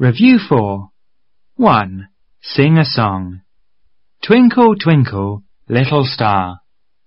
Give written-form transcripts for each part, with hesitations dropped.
Review 4. 1. Sing a song. Twinkle, twinkle, little star.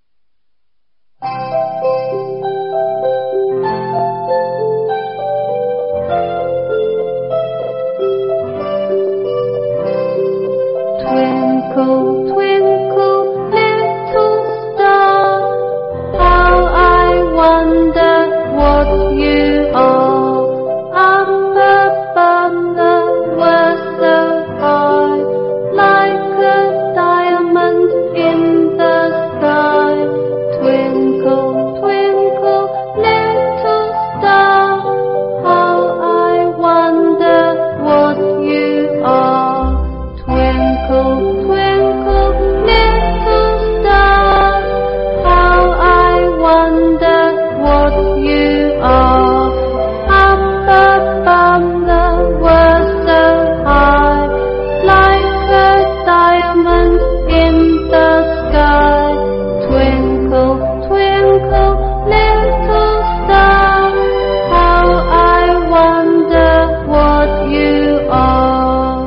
Twinkle, twinkle, little star, how I wonder what you are. Up above the world so high, like a diamond in the sky. Twinkle, twinkle, little star, how I wonder what you are. Twinkle, twinkle, little star, how I wonder what you are. Up above the world so high, like a diamond in the sky. Twinkle, twinkle, little star, how I wonder what you are.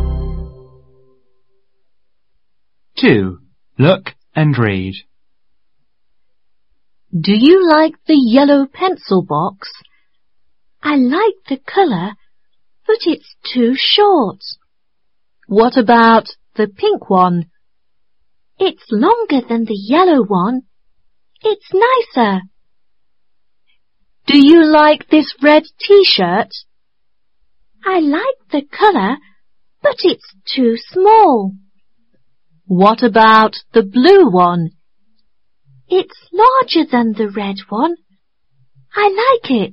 2. Look and read. Do you like the yellow pencil box? I like the colour, but it's too short. What about the pink one? It's longer than the yellow one. It's nicer. Do you like this red t-shirt? I like the colour, but it's too small. What about the blue one? It's larger than the red one. I like it.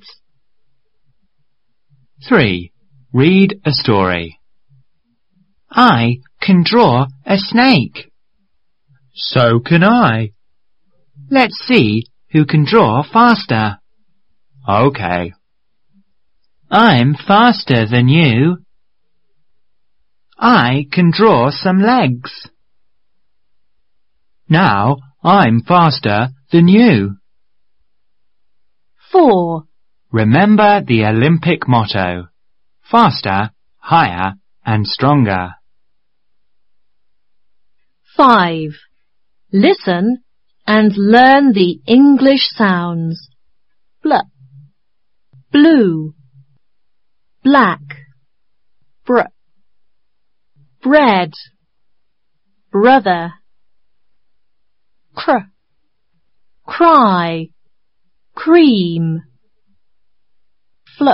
3. Read a story. I can draw a snake. So can I. Let's see who can draw faster. Okay. I'm faster than you. I can draw some legs. Now I'm faster than you. 4. Remember the Olympic motto: faster, higher, and stronger. 5. Listen and learn the English sounds. Bl, blue, black, br, bread, brother, cr, cry, cream, fl,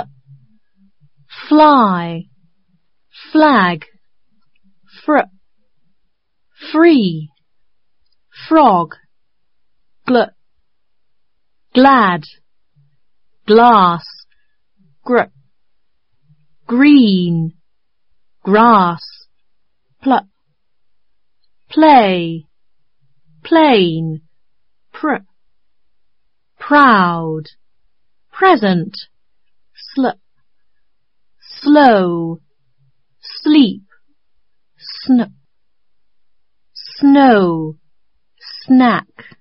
fly, flag, fr, free, frog, gl, glad, glass, gr, green, grass, pl, play, plain, pr, proud, present, sl, slow, sleep, sn, snow, snack.